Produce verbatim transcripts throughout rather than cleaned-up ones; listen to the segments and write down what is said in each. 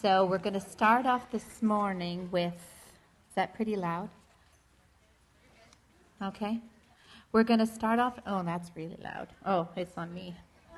So we're going to start off this morning with, is that pretty loud? Okay. We're going to start off, oh, that's really loud. Oh, it's on me.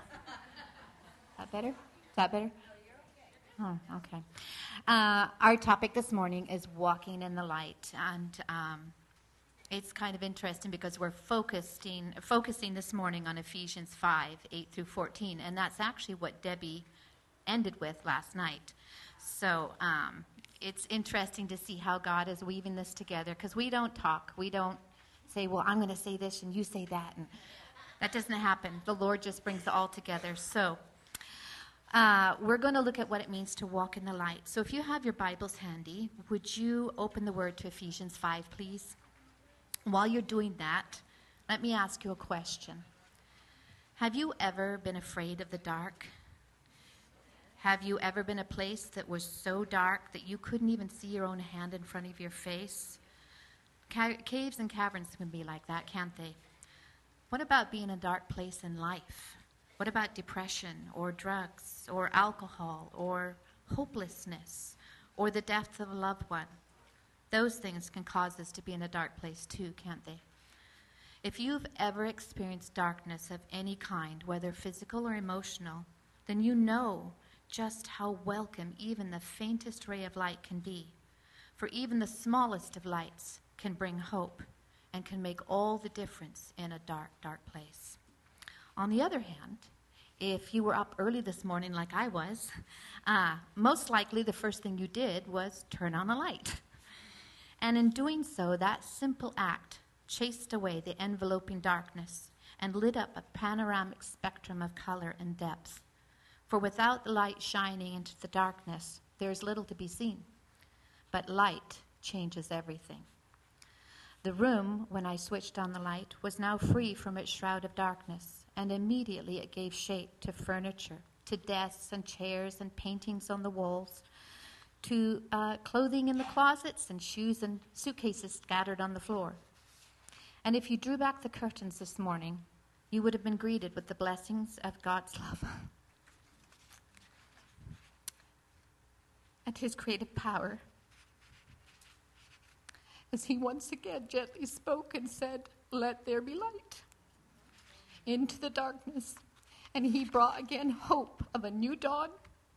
Is that better? Is that better? Oh, okay. Uh, our topic this morning is walking in the light. And um, it's kind of interesting because we're focusing, focusing this morning on Ephesians five, eight through fourteen. And that's actually what Debbie ended with last night. So um, it's interesting to see how God is weaving this together, because we don't talk. We don't say, well, I'm going to say this and you say that. And that doesn't happen. The Lord just brings it all together. So uh, we're going to look at what it means to walk in the light. So if you have your Bibles handy, would you open the word to Ephesians five, please? While you're doing that, let me ask you a question. Have you ever been afraid of the dark? Have you ever been a place that was so dark that you couldn't even see your own hand in front of your face? Ca- caves and caverns can be like that, can't they? What about being in a dark place in life? What about depression or drugs or alcohol or hopelessness or the death of a loved one? Those things can cause us to be in a dark place too, can't they? If you've ever experienced darkness of any kind, whether physical or emotional, then you know just how welcome even the faintest ray of light can be. For even the smallest of lights can bring hope and can make all the difference in a dark, dark place. On the other hand, if you were up early this morning like I was, uh, most likely the first thing you did was turn on a light. And in doing so, that simple act chased away the enveloping darkness and lit up a panoramic spectrum of color and depth. For without the light shining into the darkness, there is little to be seen. But light changes everything. The room, when I switched on the light, was now free from its shroud of darkness, and immediately it gave shape to furniture, to desks and chairs and paintings on the walls, to uh, clothing in the closets and shoes and suitcases scattered on the floor. And if you drew back the curtains this morning, you would have been greeted with the blessings of God's love and his creative power, as he once again gently spoke and said, "Let there be light," into the darkness. And he brought again hope of a new dawn,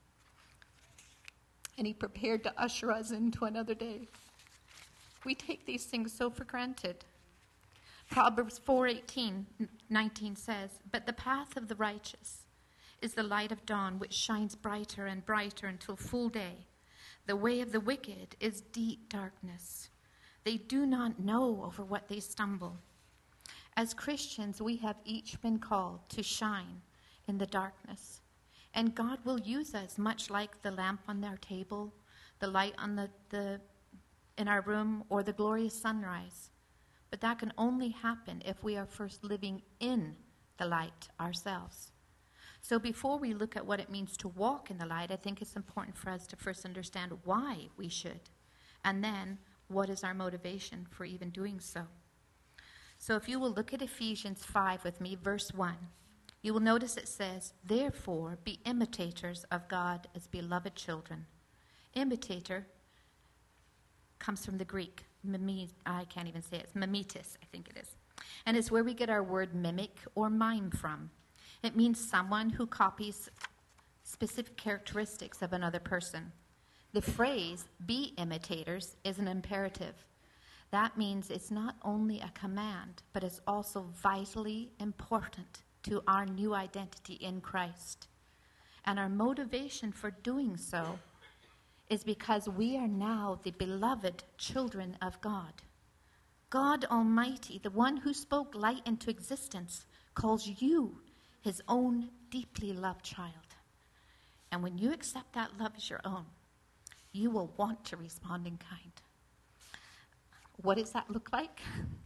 and he prepared to usher us into another day. We take these things so for granted. Proverbs four eighteen, nineteen says, "But the path of the righteous is the light of dawn, which shines brighter and brighter until full day. The way of the wicked is deep darkness. They do not know over what they stumble." As Christians, we have each been called to shine in the darkness. And God will use us much like the lamp on our table, the light on the, the in our room, or the glorious sunrise. But that can only happen if we are first living in the light ourselves. So before we look at what it means to walk in the light, I think it's important for us to first understand why we should, and then what is our motivation for even doing so. So if you will look at Ephesians five with me, verse one, you will notice it says, "Therefore be imitators of God as beloved children." Imitator comes from the Greek. Mime, I can't even say it. It's mimetis, I think it is. And it's where we get our word mimic or mime from. It means someone who copies specific characteristics of another person. The phrase, "be imitators," is an imperative. That means it's not only a command, but it's also vitally important to our new identity in Christ. And our motivation for doing so is because we are now the beloved children of God. God Almighty, the one who spoke light into existence, calls you his own deeply loved child. And when you accept that love as your own, you will want to respond in kind. What does that look like?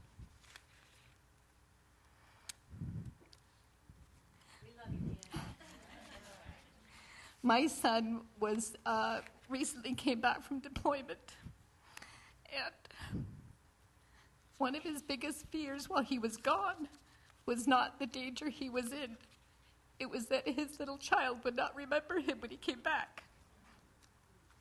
My son was uh, recently came back from deployment, and one of his biggest fears while he was gone was not the danger he was in. It was that his little child would not remember him when he came back.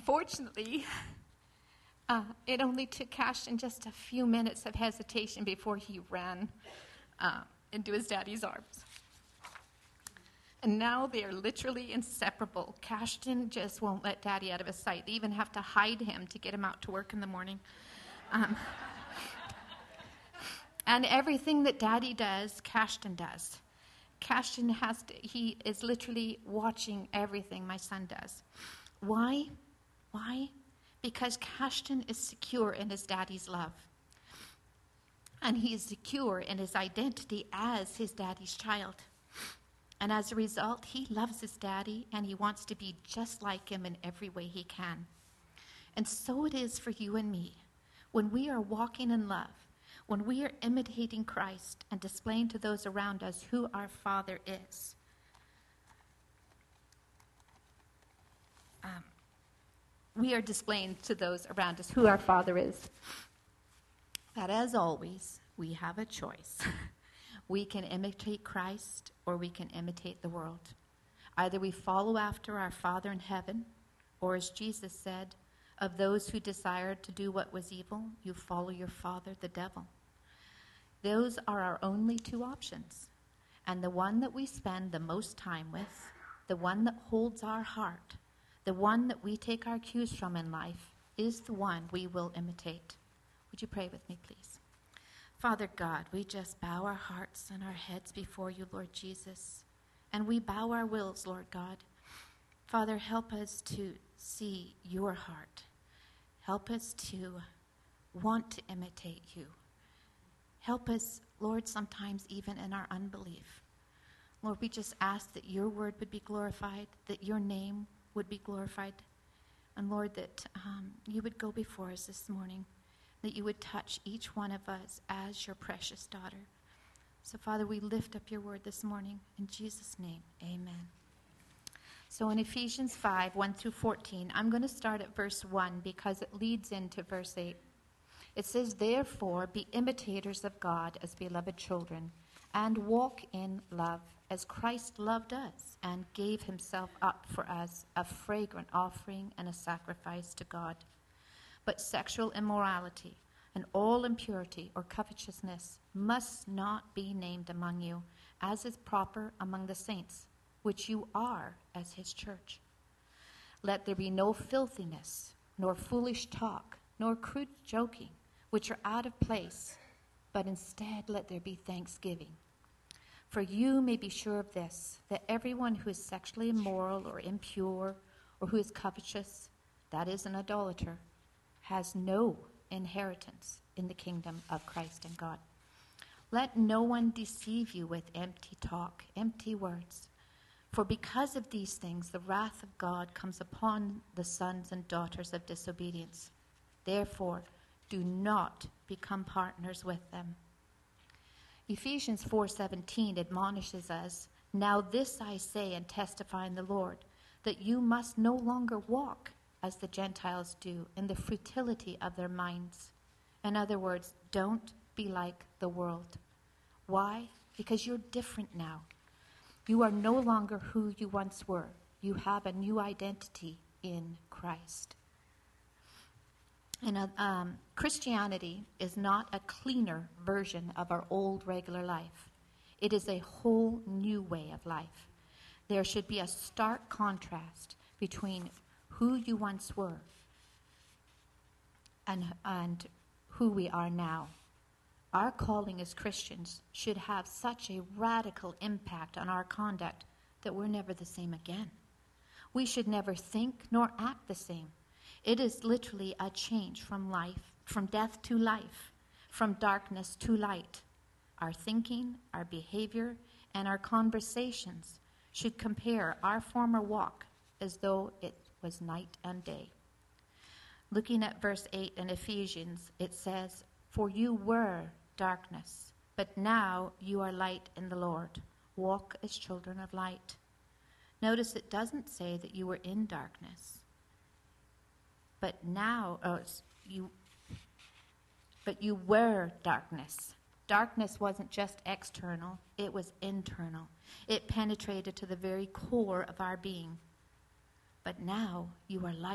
Fortunately, uh, it only took Cashton just a few minutes of hesitation before he ran uh, into his daddy's arms. And now they are literally inseparable. Cashton just won't let Daddy out of his sight. They even have to hide him to get him out to work in the morning. Um, and everything that Daddy does, Cashton does. Cashton has to, he is literally watching everything my son does. Why? Why? Because Cashton is secure in his daddy's love. And he is secure in his identity as his daddy's child. And as a result, he loves his daddy and he wants to be just like him in every way he can. And so it is for you and me. When we are walking in love, when we are imitating Christ and displaying to those around us who our Father is, um, we are displaying to those around us who our Father is. That as always, we have a choice. We can imitate Christ or we can imitate the world. Either we follow after our Father in heaven, or as Jesus said, of those who desired to do what was evil, you follow your father, the devil. Those are our only two options. And the one that we spend the most time with, the one that holds our heart, the one that we take our cues from in life, is the one we will imitate. Would you pray with me, please? Father God, we just bow our hearts and our heads before you, Lord Jesus. And we bow our wills, Lord God. Father, help us to see your heart. Help us to want to imitate you. Help us, Lord, sometimes even in our unbelief. Lord, we just ask that your word would be glorified, that your name would be glorified. And Lord, that um, you would go before us this morning, that you would touch each one of us as your precious daughter. So, Father, we lift up your word this morning. In Jesus' name, amen. So in Ephesians five, one through fourteen, I'm going to start at verse one because it leads into verse eight. It says, therefore, be imitators of God as beloved children, and walk in love, as Christ loved us and gave himself up for us, a fragrant offering and a sacrifice to God. But sexual immorality and all impurity or covetousness must not be named among you, as is proper among the saints, which you are as his church. Let there be no filthiness, nor foolish talk, nor crude joking, which are out of place, but instead let there be thanksgiving. For you may be sure of this, that everyone who is sexually immoral or impure, or who is covetous, that is an idolater, has no inheritance in the kingdom of Christ and God. Let no one deceive you with empty talk, empty words. For because of these things, the wrath of God comes upon the sons and daughters of disobedience. Therefore, do not become partners with them. Ephesians four seventeen admonishes us, now this I say and testify in the Lord, that you must no longer walk as the Gentiles do in the futility of their minds. In other words, don't be like the world. Why? Because you're different now. You are no longer who you once were. You have a new identity in Christ. And uh, um, Christianity is not a cleaner version of our old regular life. It is a whole new way of life. There should be a stark contrast between who you once were and, and who we are now. Our calling as Christians should have such a radical impact on our conduct that we're never the same again. We should never think nor act the same. It is literally a change from life, from death to life, from darkness to light. Our thinking, our behavior, and our conversations should compare our former walk as though it was night and day. Looking at verse eight in Ephesians, it says, for you were darkness, but now you are light in the Lord. Walk as children of light. Notice it doesn't say that you were in darkness. But now, oh, you, but you were darkness. Darkness wasn't just external, it was internal. It penetrated to the very core of our being. But now you are light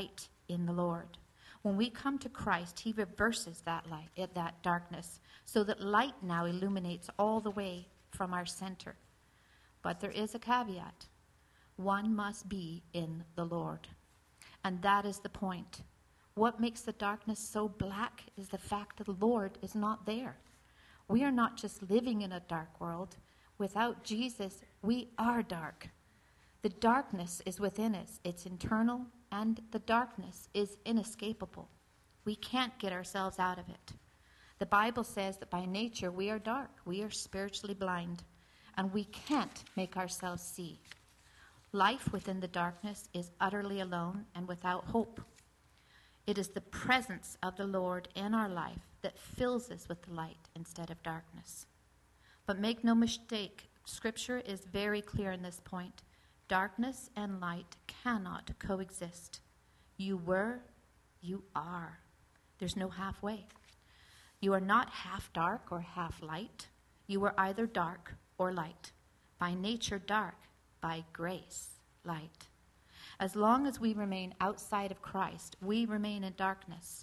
in the Lord. When we come to Christ, he reverses that light, that darkness, so that light now illuminates all the way from our center. But there is a caveat. One must be in the Lord. And that is the point. What makes the darkness so black is the fact that the Lord is not there. We are not just living in a dark world. Without Jesus, we are dark. The darkness is within us. It's internal, and the darkness is inescapable. We can't get ourselves out of it. The Bible says that by nature we are dark. We are spiritually blind, and we can't make ourselves see. Life within the darkness is utterly alone and without hope. It is the presence of the Lord in our life that fills us with the light instead of darkness. But make no mistake, Scripture is very clear in this point. Darkness and light cannot coexist. You were, you are. There's no halfway. You are not half dark or half light. You are either dark or light. By nature dark, by grace light. As long as we remain outside of Christ, we remain in darkness.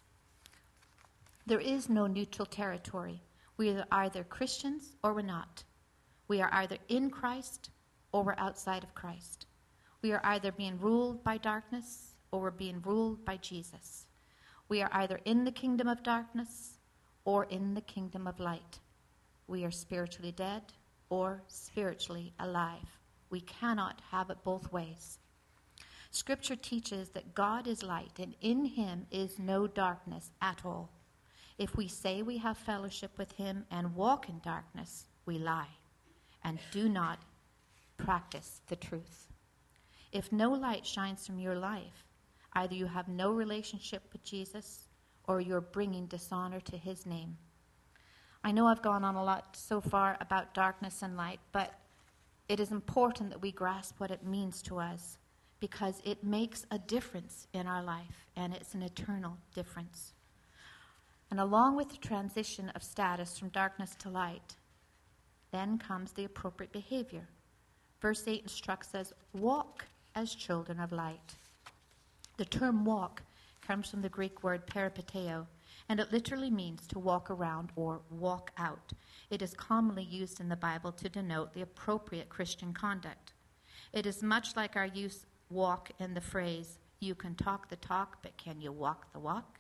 There is no neutral territory. We are either Christians or we're not. We are either in Christ or we're outside of Christ. We are either being ruled by darkness or we're being ruled by Jesus. We are either in the kingdom of darkness or in the kingdom of light. We are spiritually dead or spiritually alive. We cannot have it both ways. Scripture teaches that God is light, and in him is no darkness at all. If we say we have fellowship with him and walk in darkness, we lie and do not practice the truth. If no light shines from your life, either you have no relationship with Jesus or you're bringing dishonor to his name. I know I've gone on a lot so far about darkness and light, but it is important that we grasp what it means to us, because it makes a difference in our life, and it's an eternal difference. And along with the transition of status from darkness to light, then comes the appropriate behavior. Verse eight instructs us, walk as children of light. The term walk comes from the Greek word peripateo, and it literally means to walk around or walk out. It is commonly used in the Bible to denote the appropriate Christian conduct. It is much like our use walk in the phrase, you can talk the talk, but can you walk the walk?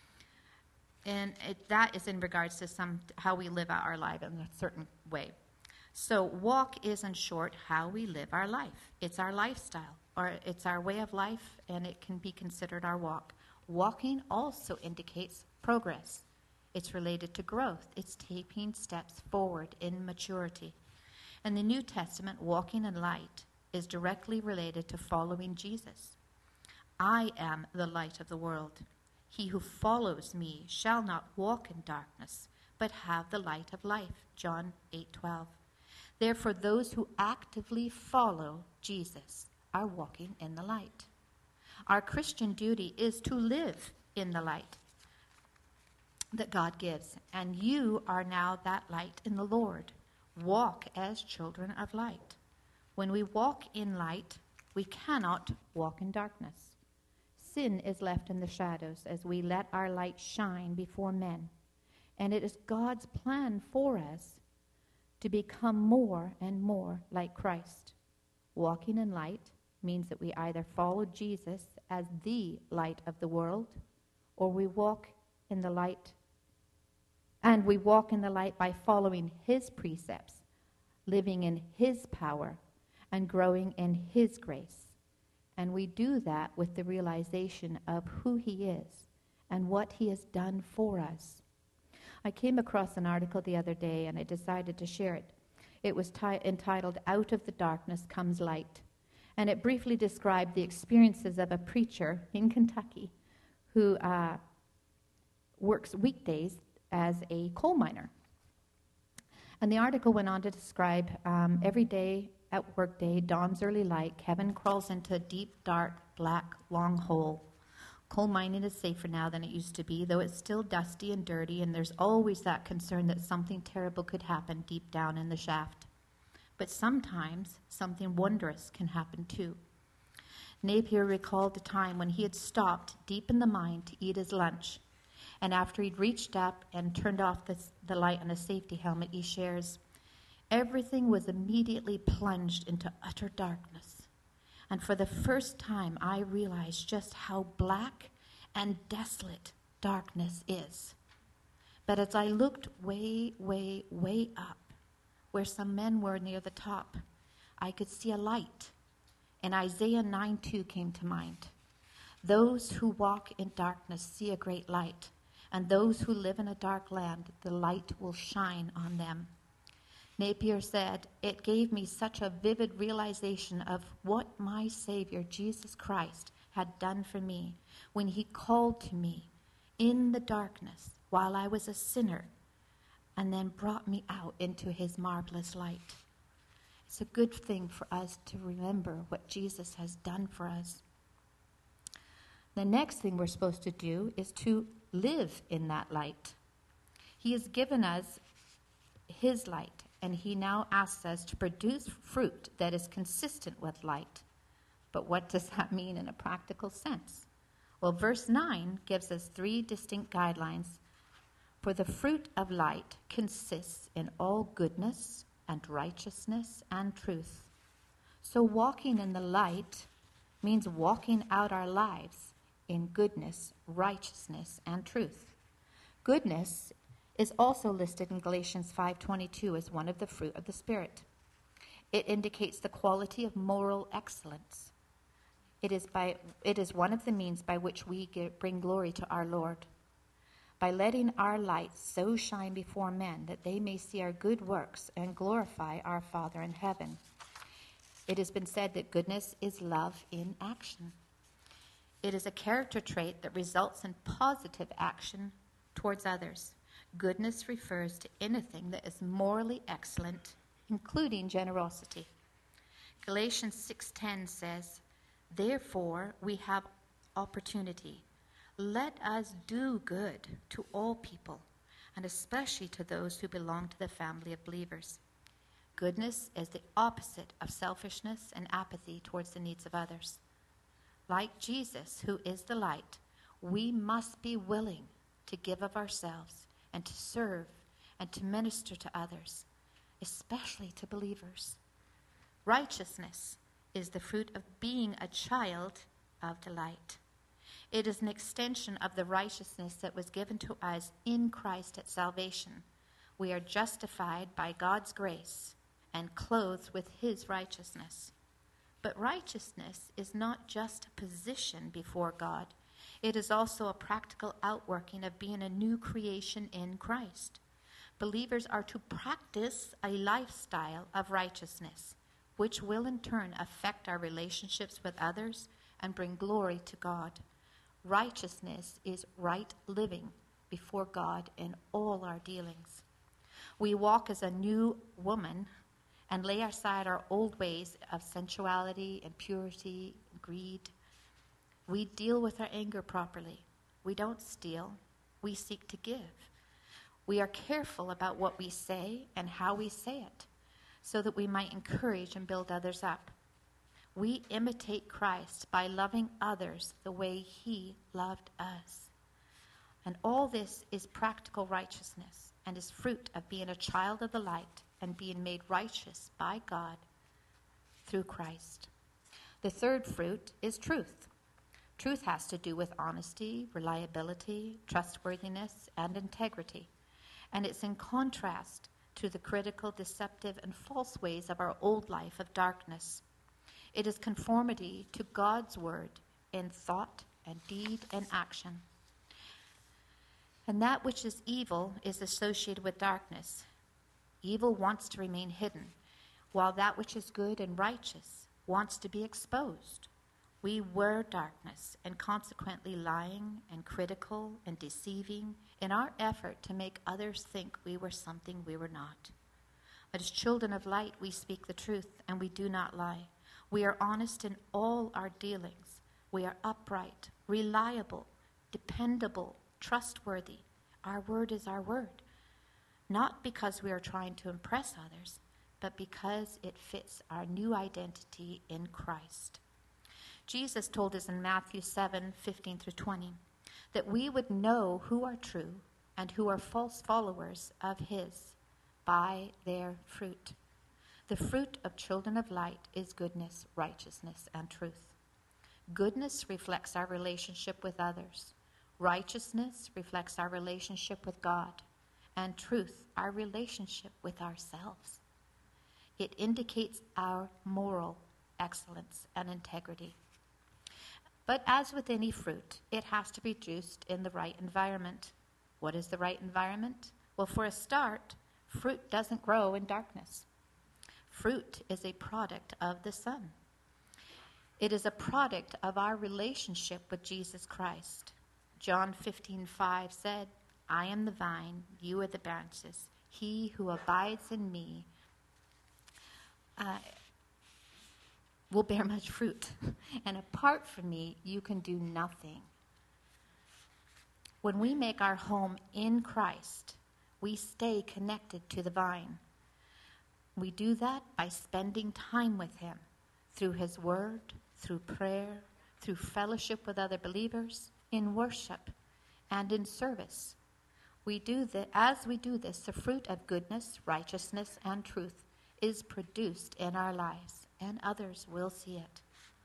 And it, that is in regards to some how we live out our life in a certain way. So walk is, in short, how we live our life. It's our lifestyle, or it's our way of life, and it can be considered our walk. Walking also indicates progress. It's related to growth. It's taking steps forward in maturity. In the New Testament, walking in light is directly related to following Jesus. I am the light of the world. He who follows me shall not walk in darkness, but have the light of life. John eight twelve. Therefore, those who actively follow Jesus are walking in the light. Our Christian duty is to live in the light that God gives, and you are now that light in the Lord. Walk as children of light. When we walk in light, we cannot walk in darkness. Sin is left in the shadows as we let our light shine before men. And it is God's plan for us to become more and more like Christ. Walking in light means that we either follow Jesus as the light of the world, or we walk in the light, and we walk in the light by following his precepts, living in his power, and growing in his grace. And we do that with the realization of who he is and what he has done for us. I came across an article the other day, and I decided to share it. It was ti- entitled, Out of the Darkness Comes Light. And it briefly described the experiences of a preacher in Kentucky who uh, works weekdays as a coal miner. And the article went on to describe um, every day at workday, dawn's early light, Kevin crawls into a deep, dark, black, long hole. Coal mining is safer now than it used to be, though it's still dusty and dirty, and there's always that concern that something terrible could happen deep down in the shaft. But sometimes something wondrous can happen too. Napier recalled the time when he had stopped deep in the mine to eat his lunch. And after he'd reached up and turned off the, the light on his safety helmet, he shares, everything was immediately plunged into utter darkness. And for the first time, I realized just how black and desolate darkness is. But as I looked way, way, way up, where some men were near the top, I could see a light. And Isaiah nine two came to mind. Those who walk in darkness see a great light, and those who live in a dark land, the light will shine on them. Napier said, it gave me such a vivid realization of what my Savior, Jesus Christ, had done for me when he called to me in the darkness while I was a sinner and then brought me out into his marvelous light. It's a good thing for us to remember what Jesus has done for us. The next thing we're supposed to do is to live in that light. He has given us his light, and he now asks us to produce fruit that is consistent with light. But what does that mean in a practical sense? Well, verse nine gives us three distinct guidelines. For the fruit of light consists in all goodness and righteousness and truth. So walking in the light means walking out our lives in goodness, righteousness, and truth. Goodness is also listed in Galatians five twenty-two as one of the fruit of the Spirit. It indicates the quality of moral excellence. It is, by, it is one of the means by which we get, bring glory to our Lord. By letting our light so shine before men that they may see our good works and glorify our Father in heaven. It has been said that goodness is love in action. It is a character trait that results in positive action towards others. Goodness refers to anything that is morally excellent, including generosity. Galatians six ten says, therefore we have opportunity. Let us do good to all people, and especially to those who belong to the family of believers. Goodness is the opposite of selfishness and apathy towards the needs of others. Like Jesus, who is the light, we must be willing to give of ourselves and to serve and to minister to others, especially to believers. Righteousness is the fruit of being a child of the light. It is an extension of the righteousness that was given to us in Christ at salvation. We are justified by God's grace and clothed with his righteousness. But righteousness is not just a position before God. It is also a practical outworking of being a new creation in Christ. Believers are to practice a lifestyle of righteousness, which will in turn affect our relationships with others and bring glory to God. Righteousness is right living before God in all our dealings. We walk as a new woman and lay aside our old ways of sensuality, impurity, greed. We deal with our anger properly. We don't steal. We seek to give. We are careful about what we say and how we say it, so that we might encourage and build others up. We imitate Christ by loving others the way he loved us. And all this is practical righteousness and is fruit of being a child of the light and being made righteous by God through Christ. The third fruit is truth. Truth has to do with honesty, reliability, trustworthiness, and integrity. And it's in contrast to the critical, deceptive, and false ways of our old life of darkness. It is conformity to God's word in thought and deed and action. And that which is evil is associated with darkness. Evil wants to remain hidden, while that which is good and righteous wants to be exposed. We were darkness, and consequently lying and critical and deceiving in our effort to make others think we were something we were not. But as children of light, we speak the truth, and we do not lie. We are honest in all our dealings. We are upright, reliable, dependable, trustworthy. Our word is our word. Not because we are trying to impress others, but because it fits our new identity in Christ. Jesus told us in Matthew seven, fifteen through twenty, that we would know who are true and who are false followers of his by their fruit. The fruit of children of light is goodness, righteousness, and truth. Goodness reflects our relationship with others. Righteousness reflects our relationship with God. And truth, our relationship with ourselves. It indicates our moral excellence and integrity. But as with any fruit, it has to be juiced in the right environment. What is the right environment? Well, for a start, fruit doesn't grow in darkness. Fruit is a product of the sun. It is a product of our relationship with Jesus Christ. John fifteen five said, I am the vine, you are the branches. He who abides in me uh, will bear much fruit. And apart from me, you can do nothing. When we make our home in Christ, we stay connected to the vine. We do that by spending time with him through his word, through prayer, through fellowship with other believers, in worship, and in service. We do that. As we do this, the fruit of goodness, righteousness, and truth is produced in our lives, and others will see it.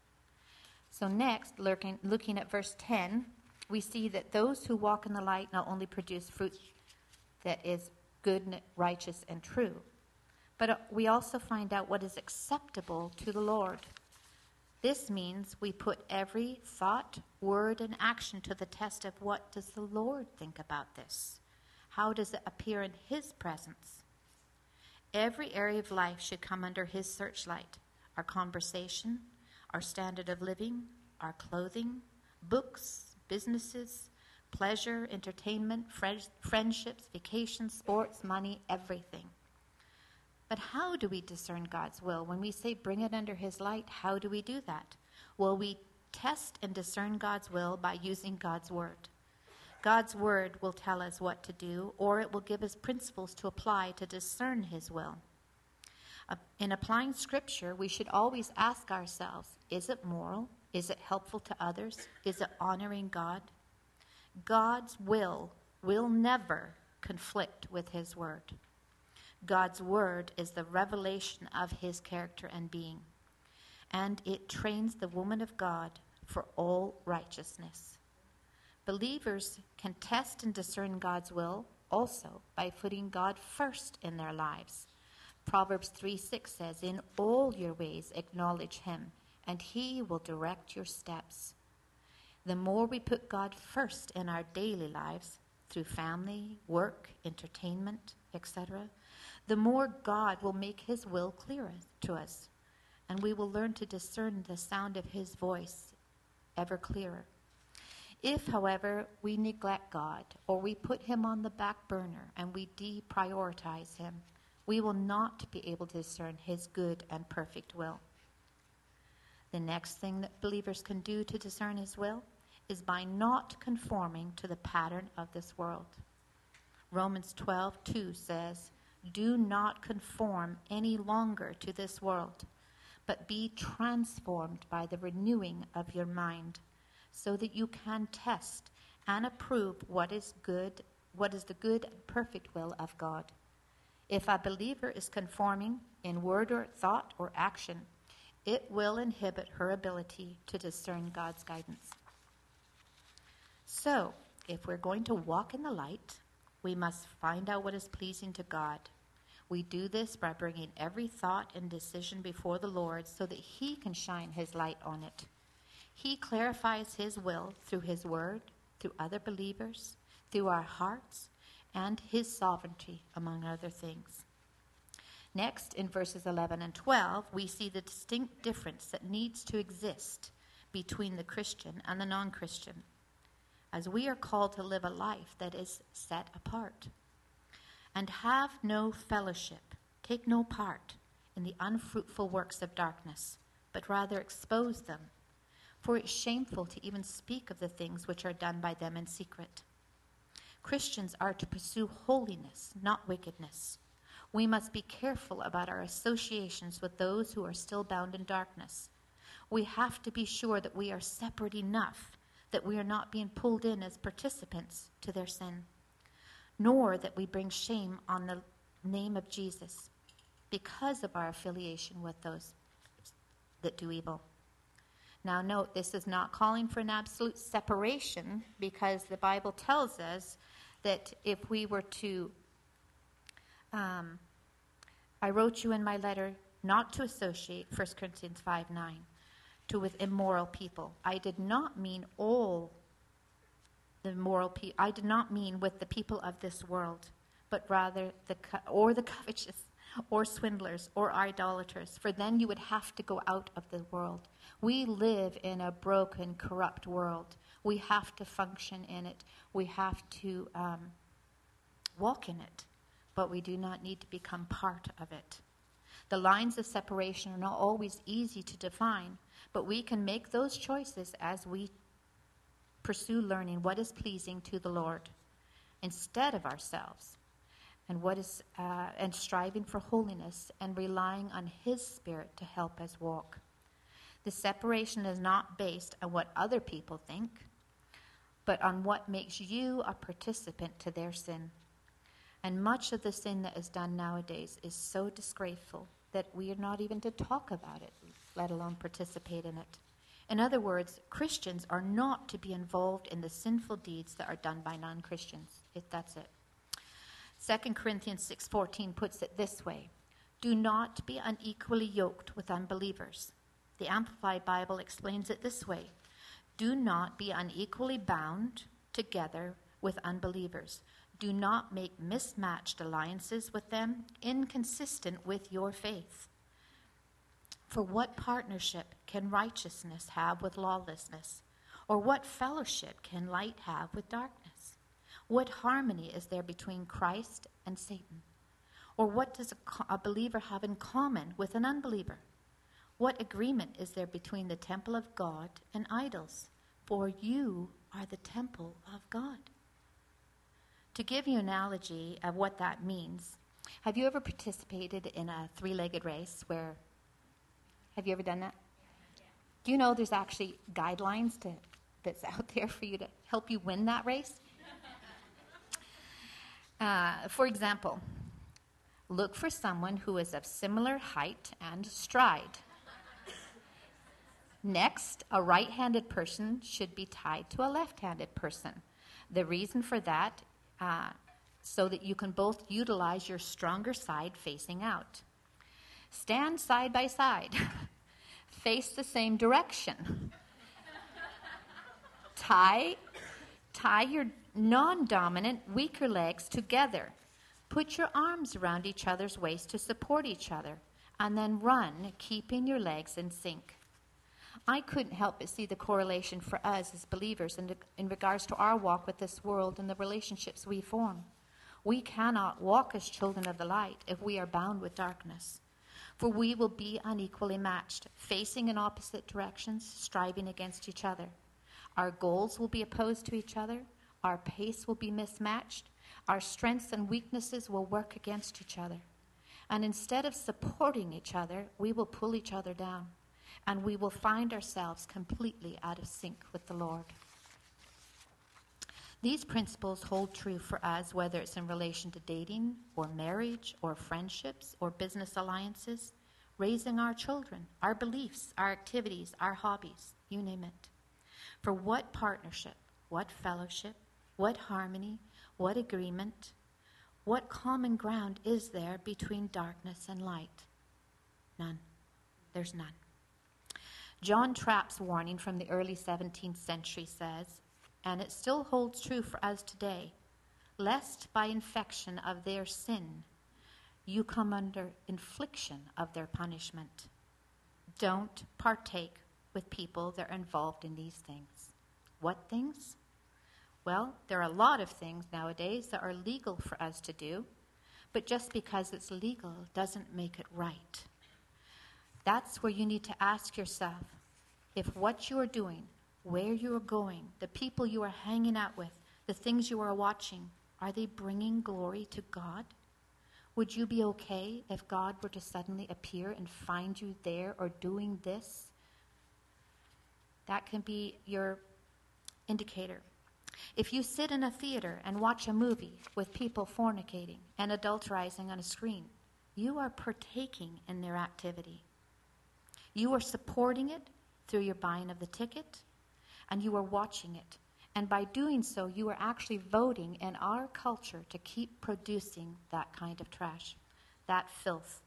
So next, looking, looking at verse ten, we see that those who walk in the light not only produce fruit that is good, righteous, and true, but we also find out what is acceptable to the Lord. This means we put every thought, word, and action to the test of what does the Lord think about this? How does it appear in his presence? Every area of life should come under his searchlight. Our conversation, our standard of living, our clothing, books, businesses, pleasure, entertainment, friends, friendships, vacations, sports, money, everything. But how do we discern God's will? When we say bring it under his light, how do we do that? Well, we test and discern God's will by using God's word. God's word will tell us what to do, or it will give us principles to apply to discern his will. Uh, in applying scripture, we should always ask ourselves, is it moral? Is it helpful to others? Is it honoring God? God's will will never conflict with his word. God's word is the revelation of his character and being, and it trains the woman of God for all righteousness. Believers can test and discern God's will also by putting God first in their lives. Proverbs three six says, in all your ways acknowledge him, and he will direct your steps. The more we put God first in our daily lives, through family, work, entertainment, et cetera, the more God will make his will clearer to us, and we will learn to discern the sound of his voice ever clearer. If, however, we neglect God, or we put him on the back burner and we deprioritize him, we will not be able to discern his good and perfect will. The next thing that believers can do to discern his will is by not conforming to the pattern of this world. Romans twelve two says, do not conform any longer to this world, but be transformed by the renewing of your mind, so that you can test and approve what is good, what is the good and perfect will of God. If a believer is conforming in word or thought or action, it will inhibit her ability to discern God's guidance. So, if we're going to walk in the light, we must find out what is pleasing to God. We do this by bringing every thought and decision before the Lord so that he can shine his light on it. He clarifies his will through his word, through other believers, through our hearts, and his sovereignty, among other things. Next, in verses eleven and twelve, we see the distinct difference that needs to exist between the Christian and the non-Christian, as we are called to live a life that is set apart. And have no fellowship, take no part in the unfruitful works of darkness, but rather expose them. For it's shameful to even speak of the things which are done by them in secret. Christians are to pursue holiness, not wickedness. We must be careful about our associations with those who are still bound in darkness. We have to be sure that we are separate enough that we are not being pulled in as participants to their sin, nor that we bring shame on the name of Jesus because of our affiliation with those that do evil. Now note, this is not calling for an absolute separation, because the Bible tells us that if we were to, um, I wrote you in my letter not to associate, First Corinthians five nine, to with immoral people. I did not mean all the moral people. I did not mean with the people of this world, but rather the co- or the covetous, or swindlers, or idolaters, for then you would have to go out of the world. We live in a broken, corrupt world. We have to function in it. We have to um, walk in it, but we do not need to become part of it. The lines of separation are not always easy to define, but we can make those choices as we pursue learning what is pleasing to the Lord instead of ourselves, and what is uh, and striving for holiness and relying on His Spirit to help us walk. The separation is not based on what other people think, but on what makes you a participant to their sin. And much of the sin that is done nowadays is so disgraceful that we are not even to talk about it, let alone participate in it. In other words, Christians are not to be involved in the sinful deeds that are done by non-Christians. If that's it. Second Corinthians six fourteen puts it this way: do not be unequally yoked with unbelievers. The Amplified Bible explains it this way: do not be unequally bound together with unbelievers. Do not make mismatched alliances with them, inconsistent with your faith. For what partnership can righteousness have with lawlessness? Or what fellowship can light have with darkness? What harmony is there between Christ and Satan? Or what does a, co- a believer have in common with an unbeliever? What agreement is there between the temple of God and idols? For you are the temple of God. To give you an analogy of what that means, have you ever participated in a three-legged race where, have you ever done that? Do you know there's actually guidelines to, that's out there for you to help you win that race? Uh, for example, look for someone who is of similar height and stride. Next, a right-handed person should be tied to a left-handed person. The reason for that, uh, so that you can both utilize your stronger side facing out. Stand side by side. Face the same direction. Tie, tie your non-dominant, weaker legs together. Put your arms around each other's waist to support each other, and then run, keeping your legs in sync. I couldn't help but see the correlation for us as believers in, the, in regards to our walk with this world and the relationships we form. We cannot walk as children of the light if we are bound with darkness. For we will be unequally matched, facing in opposite directions, striving against each other. Our goals will be opposed to each other. Our pace will be mismatched. Our strengths and weaknesses will work against each other. And instead of supporting each other, we will pull each other down. And we will find ourselves completely out of sync with the Lord. These principles hold true for us, whether it's in relation to dating or marriage or friendships or business alliances, raising our children, our beliefs, our activities, our hobbies, you name it. For what partnership, what fellowship, what harmony, what agreement, what common ground is there between darkness and light? None. There's none. John Trapp's warning from the early seventeenth century says, and it still holds true for us today, lest by infection of their sin you come under infliction of their punishment. Don't partake with people that are involved in these things. What things? Well, there are a lot of things nowadays that are legal for us to do, but just because it's legal doesn't make it right. That's where you need to ask yourself if what you are doing, where you are going, the people you are hanging out with, the things you are watching, are they bringing glory to God? Would you be okay if God were to suddenly appear and find you there or doing this That can be your indicator. If you sit in a theater and watch a movie with people fornicating and adulterizing on a screen, you are partaking in their activity. You are supporting it through your buying of the ticket, and you are watching it. And by doing so, you are actually voting in our culture to keep producing that kind of trash, that filth.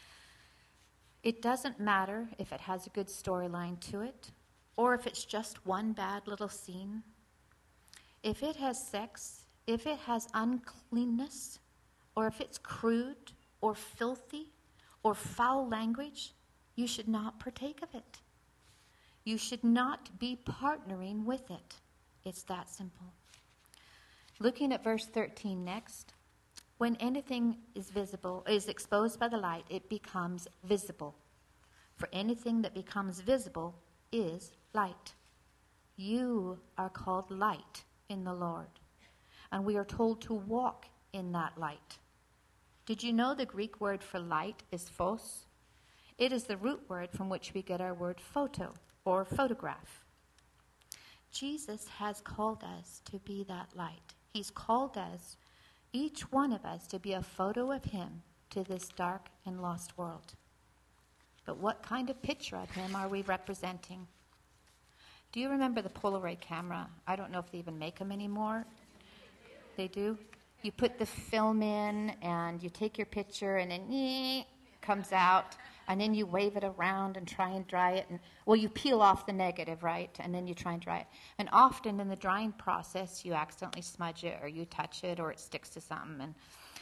It doesn't matter if it has a good storyline to it, or if it's just one bad little scene. If it has sex, if it has uncleanness, or if it's crude or filthy or foul language, you should not partake of it. You should not be partnering with it. It's that simple. Looking at verse thirteen next, when anything is visible, is exposed by the light, it becomes visible. For anything that becomes visible is light. You are called light in the Lord, and we are told to walk in that light. Did you know the Greek word for light is phos? It is the root word from which we get our word photo or photograph. Jesus has called us to be that light. He's called us, each one of us, to be a photo of him to this dark and lost world. But what kind of picture of him are we representing? Do you remember the Polaroid camera? I don't know if they even make them anymore. They do? You put the film in and you take your picture and then it comes out, and then you wave it around and try and dry it. And well, you peel off the negative, right? And then you try and dry it. And often in the drying process, you accidentally smudge it or you touch it or it sticks to something. And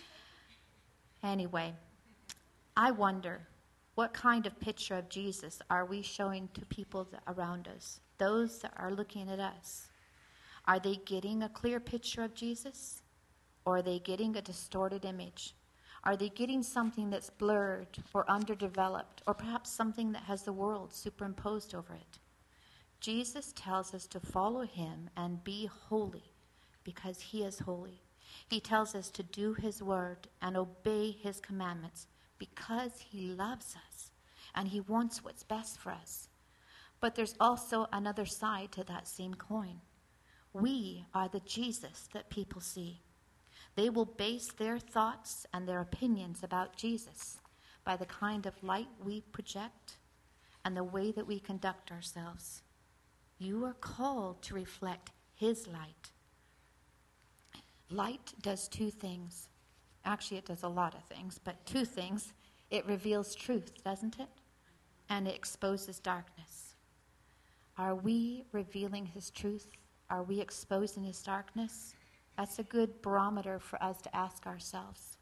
anyway, I wonder, what kind of picture of Jesus are we showing to people that around us? Those that are looking at us. Are they getting a clear picture of Jesus? Or are they getting a distorted image? Are they getting something that's blurred or underdeveloped, or perhaps something that has the world superimposed over it? Jesus tells us to follow him and be holy because he is holy. He tells us to do his word and obey his commandments because he loves us and he wants what's best for us. But there's also another side to that same coin. We are the Jesus that people see. They will base their thoughts and their opinions about Jesus by the kind of light we project and the way that we conduct ourselves. You are called to reflect his light. Light does two things. Actually, it does a lot of things, but two things. It reveals truth, doesn't it? And it exposes darkness. Are we revealing his truth? Are we exposing his darkness? That's a good barometer for us to ask ourselves.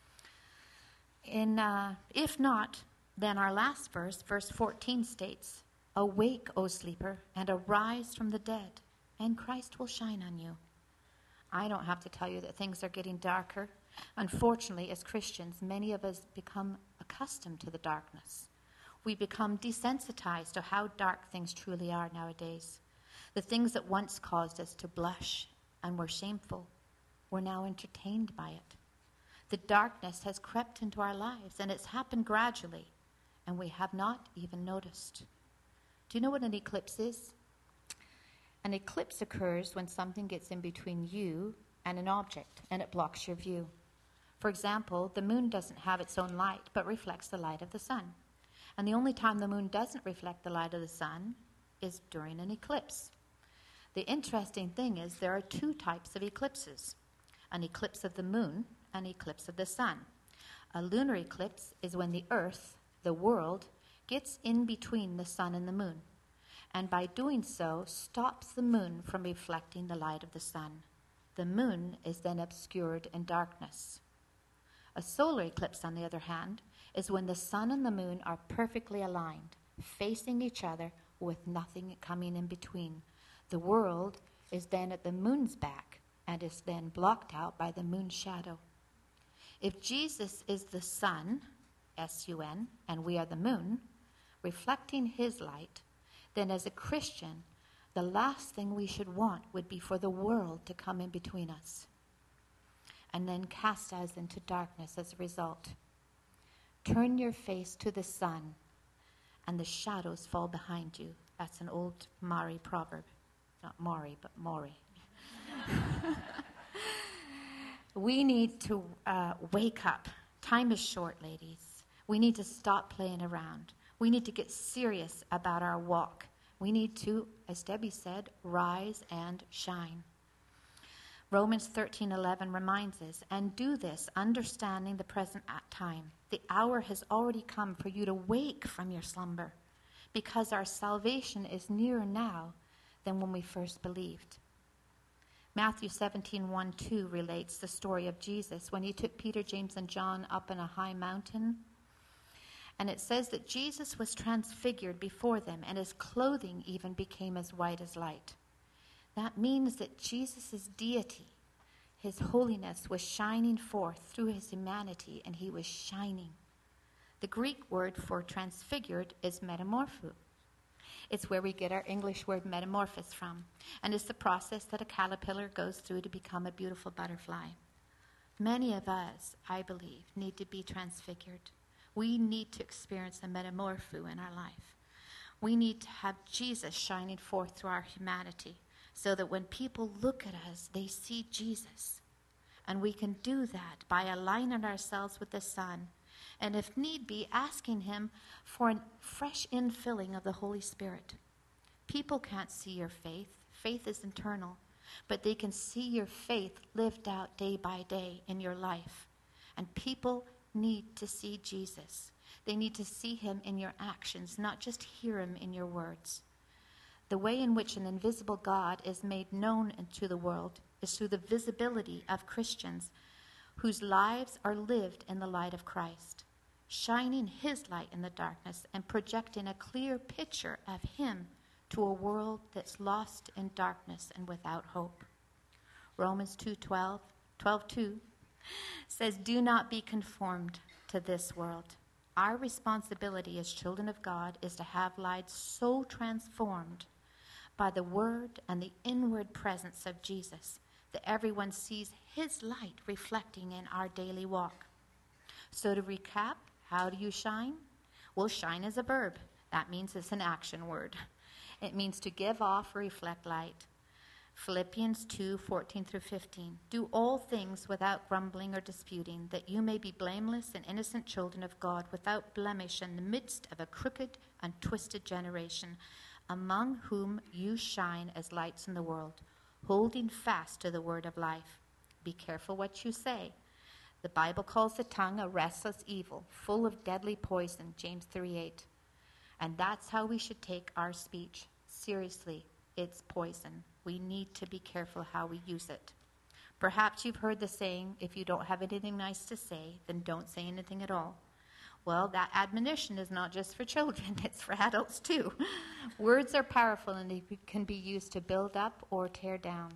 In, uh, if not, then our last verse, verse fourteen states, "Awake, O sleeper, and arise from the dead, and Christ will shine on you." I don't have to tell you that things are getting darker. Unfortunately, as Christians, many of us become accustomed to the darkness. We become desensitized to how dark things truly are nowadays. The things that once caused us to blush and were shameful, we're now entertained by it. The darkness has crept into our lives, and it's happened gradually, and we have not even noticed. Do you know what an eclipse is? An eclipse occurs when something gets in between you and an object, and it blocks your view. For example, the moon doesn't have its own light, but reflects the light of the sun. And the only time the moon doesn't reflect the light of the sun is during an eclipse. The interesting thing is there are two types of eclipses, an eclipse of the moon and an eclipse of the sun. A lunar eclipse is when the earth, the world, gets in between the sun and the moon, and by doing so stops the moon from reflecting the light of the sun. The moon is then obscured in darkness. A solar eclipse, on the other hand, is when the sun and the moon are perfectly aligned, facing each other with nothing coming in between. The world is then at the moon's back and is then blocked out by the moon's shadow. If Jesus is the sun, S U N, and we are the moon, reflecting his light, then as a Christian, the last thing we should want would be for the world to come in between us and then cast us into darkness as a result. Turn your face to the sun, and the shadows fall behind you. That's an old Maori proverb. Not Maori, but Maori. We need to uh, wake up. Time is short, ladies. We need to stop playing around. We need to get serious about our walk. We need to, as Debbie said, rise and shine. Romans thirteen eleven reminds us, and do this, understanding the present time. The hour has already come for you to wake from your slumber, because our salvation is nearer now than when we first believed. Matthew seventeen one two relates the story of Jesus when he took Peter, James, and John up on a high mountain. And it says that Jesus was transfigured before them, and his clothing even became as white as light. That means that Jesus' deity, his holiness, was shining forth through his humanity, and he was shining. The Greek word for transfigured is metamorpho. It's where we get our English word metamorphosis from, and it's the process that a caterpillar goes through to become a beautiful butterfly. Many of us, I believe, need to be transfigured. We need to experience a metamorpho in our life. We need to have Jesus shining forth through our humanity, so that when people look at us, they see Jesus. And we can do that by aligning ourselves with the Son, and if need be, asking him for a fresh infilling of the Holy Spirit. People can't see your faith. Faith is internal, but they can see your faith lived out day by day in your life. And people need to see Jesus. They need to see him in your actions, not just hear him in your words. The way in which an invisible God is made known to the world is through the visibility of Christians whose lives are lived in the light of Christ, shining his light in the darkness and projecting a clear picture of him to a world that's lost in darkness and without hope. Romans two twelve, twelve two says, do not be conformed to this world. Our responsibility as children of God is to have lives so transformed by the word and the inward presence of Jesus that everyone sees his light reflecting in our daily walk. So to recap, how do you shine? Well, shine is a verb. That means it's an action word. It means to give off or reflect light. Philippians two fourteen through fifteen. Do all things without grumbling or disputing, that you may be blameless and innocent children of God, without blemish in the midst of a crooked and twisted generation, among whom you shine as lights in the world, holding fast to the word of life. Be careful what you say. The Bible calls the tongue a restless evil, full of deadly poison, James three eight. And that's how we should take our speech. Seriously, it's poison. We need to be careful how we use it. Perhaps you've heard the saying, if you don't have anything nice to say, then don't say anything at all. Well, that admonition is not just for children, it's for adults too. Words are powerful, and they can be used to build up or tear down.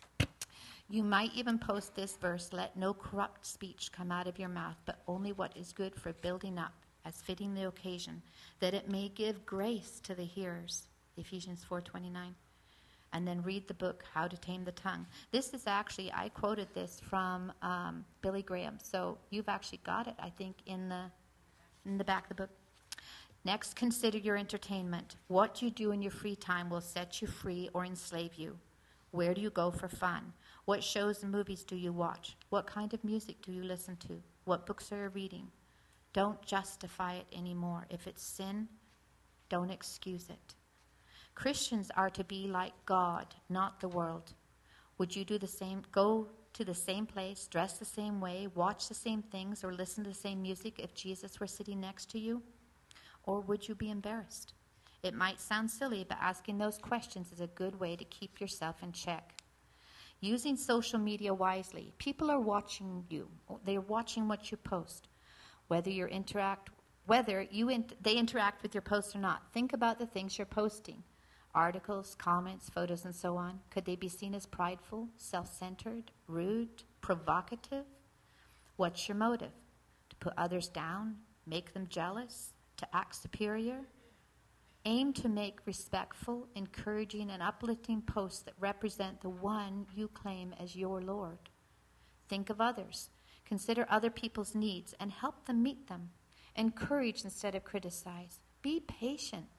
You might even post this verse, let no corrupt speech come out of your mouth, but only what is good for building up, as fitting the occasion, that it may give grace to the hearers. Ephesians four twenty-nine. And then read the book, How to Tame the Tongue. This is actually, I quoted this from um, Billy Graham, so you've actually got it, I think, in the in the back of the book. Next, consider your entertainment. What you do in your free time will set you free or enslave you. Where do you go for fun? What shows and movies do you watch? What kind of music do you listen to? What books are you reading? Don't justify it anymore. If it's sin, don't excuse it. Christians are to be like God, not the world. Would you do the same? Go to the same place, dress the same way, watch the same things, or listen to the same music if Jesus were sitting next to you? Or would you be embarrassed? It might sound silly, but asking those questions is a good way to keep yourself in check. Using social media wisely. People are watching you. They're watching what you post. Whether you interact, whether you in, they interact with your post or not, think about the things you're posting. Articles, comments, photos, and so on. Could they be seen as prideful, self-centered, rude, provocative? What's your motive? To put others down? Make them jealous? To act superior? Aim to make respectful, encouraging, and uplifting posts that represent the one you claim as your Lord. Think of others. Consider other people's needs and help them meet them. Encourage instead of criticize. Be patient.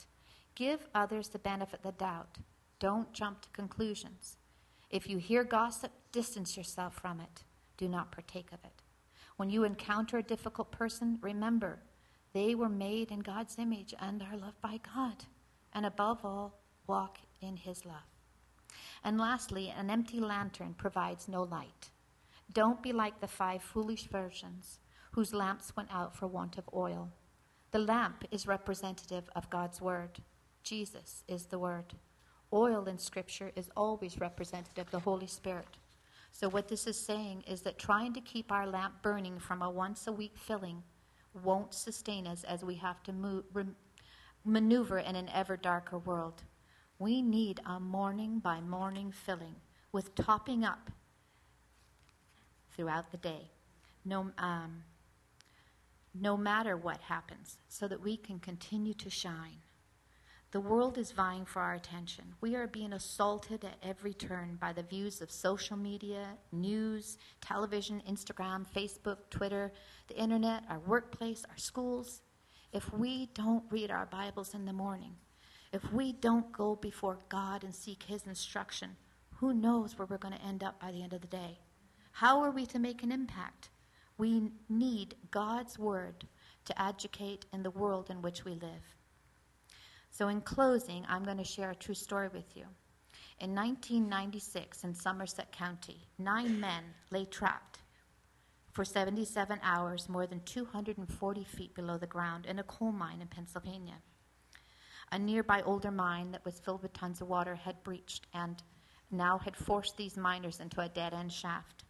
Give others the benefit of the doubt. Don't jump to conclusions. If you hear gossip, distance yourself from it. Do not partake of it. When you encounter a difficult person, remember, they were made in God's image and are loved by God. And above all, walk in his love. And lastly, an empty lantern provides no light. Don't be like the five foolish virgins whose lamps went out for want of oil. The lamp is representative of God's word. Jesus is the word. Oil in Scripture is always representative of the Holy Spirit. So what this is saying is that trying to keep our lamp burning from a once-a-week filling won't sustain us as we have to move, re- maneuver in an ever darker world. We need a morning by morning filling with topping up throughout the day, no, um, no matter what happens, so that we can continue to shine. The world is vying for our attention. We are being assaulted at every turn by the views of social media, news, television, Instagram, Facebook, Twitter, the internet, our workplace, our schools. If we don't read our Bibles in the morning, if we don't go before God and seek his instruction, who knows where we're going to end up by the end of the day? How are we to make an impact? We need God's word to educate in the world in which we live. So in closing, I'm going to share a true story with you. In nineteen ninety-six, in Somerset County, nine men lay trapped for seventy-seven hours, more than two hundred forty feet below the ground, in a coal mine in Pennsylvania. A nearby older mine that was filled with tons of water had breached and now had forced these miners into a dead-end shaft.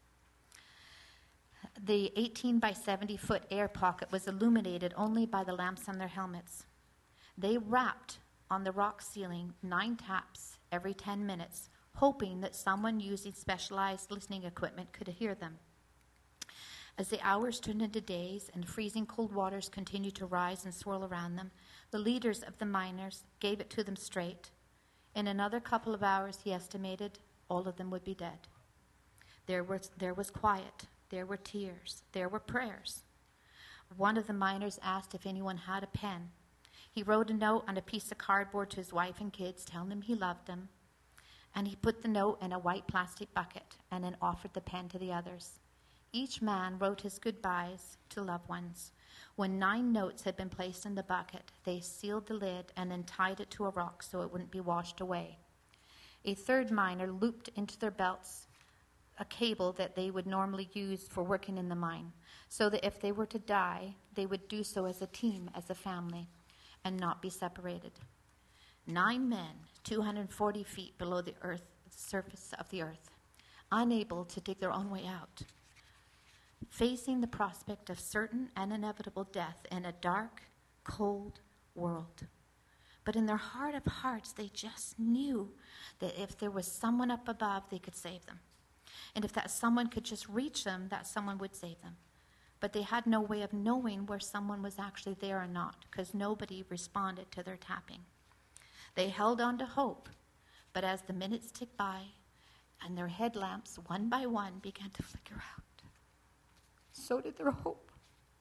The eighteen by seventy foot air pocket was illuminated only by the lamps on their helmets. They rapped on the rock ceiling nine taps every ten minutes, hoping that someone using specialized listening equipment could hear them. As the hours turned into days and freezing cold waters continued to rise and swirl around them, the leaders of the miners gave it to them straight. In another couple of hours, he estimated, all of them would be dead. There was, there was quiet. There were tears. There were prayers. One of the miners asked if anyone had a pen. He wrote a note on a piece of cardboard to his wife and kids, telling them he loved them. And he put the note in a white plastic bucket and then offered the pen to the others. Each man wrote his goodbyes to loved ones. When nine notes had been placed in the bucket, they sealed the lid and then tied it to a rock so it wouldn't be washed away. A third miner looped into their belts a cable that they would normally use for working in the mine, so that if they were to die, they would do so as a team, as a family, and not be separated. Nine men, two hundred forty feet below the earth, the surface of the earth, unable to dig their own way out, facing the prospect of certain and inevitable death in a dark, cold world. But in their heart of hearts, they just knew that if there was someone up above, they could save them. And if that someone could just reach them, that someone would save them. But they had no way of knowing where someone was actually there or not, because nobody responded to their tapping. They held on to hope, but as the minutes ticked by and their headlamps, one by one, began to flicker out, so did their hope.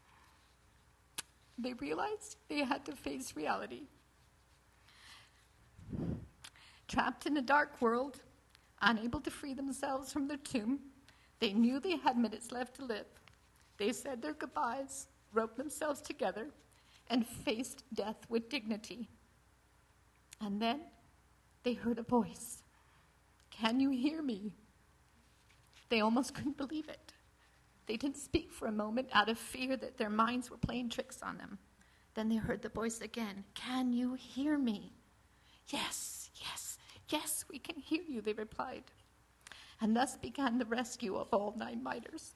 They realized they had to face reality. Trapped in a dark world, unable to free themselves from their tomb, they knew they had minutes left to live. They said their goodbyes, roped themselves together, and faced death with dignity. And then they heard a voice. "Can you hear me?" They almost couldn't believe it. They didn't speak for a moment out of fear that their minds were playing tricks on them. Then they heard the voice again. "Can you hear me?" "Yes, yes, yes, we can hear you," they replied. And thus began the rescue of all nine miners.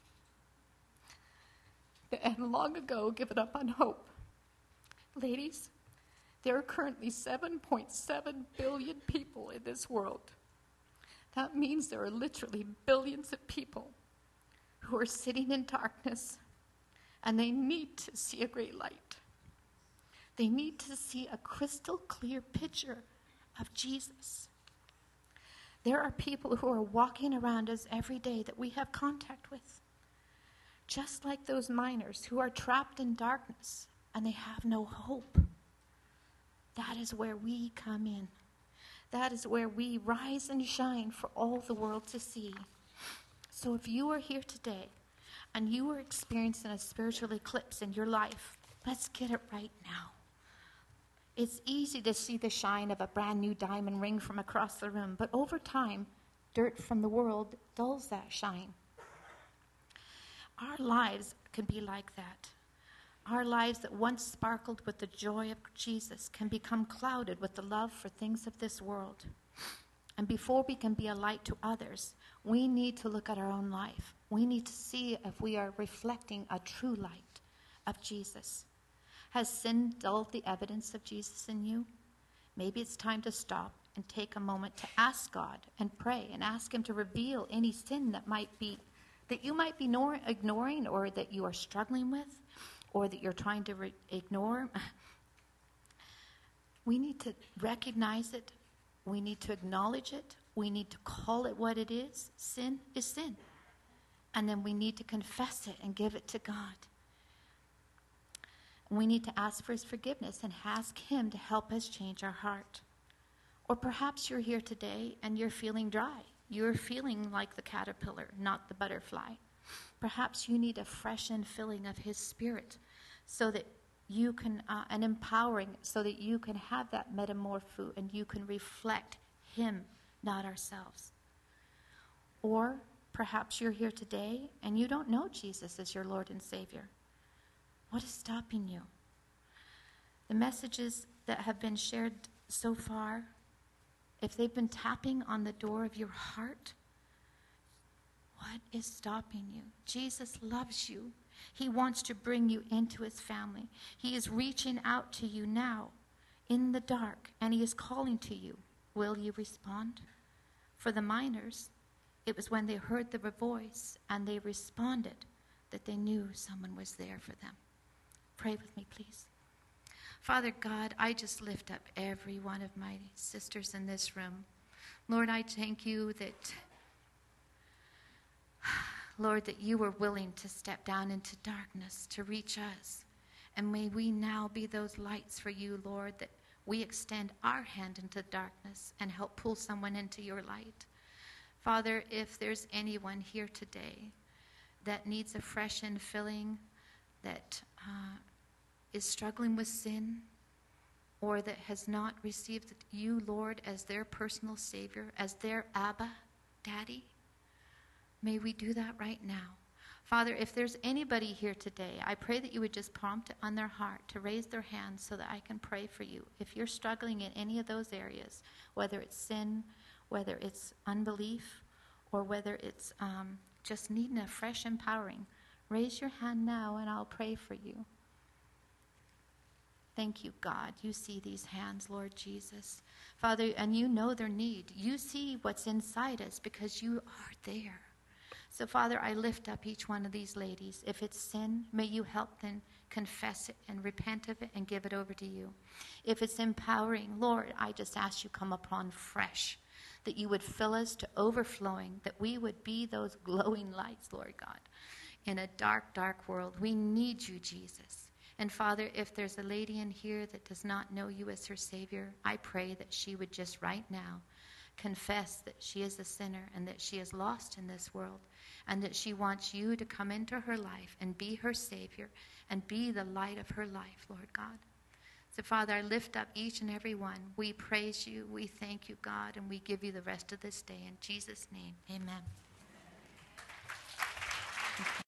They had long ago given up on hope. Ladies, there are currently seven point seven billion people in this world. That means there are literally billions of people who are sitting in darkness, and they need to see a great light. They need to see a crystal clear picture of Jesus. There are people who are walking around us every day that we have contact with, just like those miners who are trapped in darkness and they have no hope. that is where we come in. That is where we rise and shine for all the world to see. So if you are here today and you are experiencing a spiritual eclipse in your life, let's get it right now. It's easy to see the shine of a brand new diamond ring from across the room, but over time, dirt from the world dulls that shine. Our lives can be like that. Our lives that once sparkled with the joy of Jesus can become clouded with the love for things of this world. And before we can be a light to others, we need to look at our own life. We need to see if we are reflecting a true light of Jesus. Has sin dulled the evidence of Jesus in you? Maybe it's time to stop and take a moment to ask God and pray and ask him to reveal any sin that might be, that you might be nor- ignoring or that you are struggling with, or that you're trying to re- ignore. We need to recognize it. We need to acknowledge it. We need to call it what it is. Sin is sin. And then we need to confess it and give it to God. We need to ask for his forgiveness and ask him to help us change our heart. Or perhaps you're here today and you're feeling dry. You're feeling like the caterpillar, not the butterfly. Perhaps you need a fresh infilling of his spirit so that you can, uh, an empowering, so that you can have that metamorpho and you can reflect him, not ourselves. Or perhaps you're here today and you don't know Jesus as your Lord and Savior. What is stopping you? The messages that have been shared so far, if they've been tapping on the door of your heart, what is stopping you? Jesus loves you. He wants to bring you into his family. He is reaching out to you now in the dark, and he is calling to you. Will you respond? For the miners, it was when they heard the voice and they responded that they knew someone was there for them. Pray with me, please. Father God, I just lift up every one of my sisters in this room. Lord, I thank you that Lord, that you were willing to step down into darkness to reach us. And may we now be those lights for you, Lord, that we extend our hand into darkness and help pull someone into your light. Father, if there's anyone here today that needs a fresh infilling, that uh, is struggling with sin, or that has not received you, Lord, as their personal Savior, as their Abba, Daddy, may we do that right now. Father, if there's anybody here today, I pray that you would just prompt it on their heart to raise their hand so that I can pray for you. If you're struggling in any of those areas, whether it's sin, whether it's unbelief, or whether it's um, just needing a fresh empowering, raise your hand now and I'll pray for you. Thank you, God. You see these hands, Lord Jesus. Father, and you know their need. You see what's inside us because you are there. So, Father, I lift up each one of these ladies. If it's sin, may you help them confess it and repent of it and give it over to you. If it's empowering, Lord, I just ask you come upon fresh, that you would fill us to overflowing, that we would be those glowing lights, Lord God, in a dark, dark world. We need you, Jesus. And Father, if there's a lady in here that does not know you as her Savior, I pray that she would just right now confess that she is a sinner and that she is lost in this world and that she wants you to come into her life and be her Savior and be the light of her life, Lord God. So, Father, I lift up each and every one. We praise you, we thank you, God, and we give you the rest of this day. In Jesus' name, amen.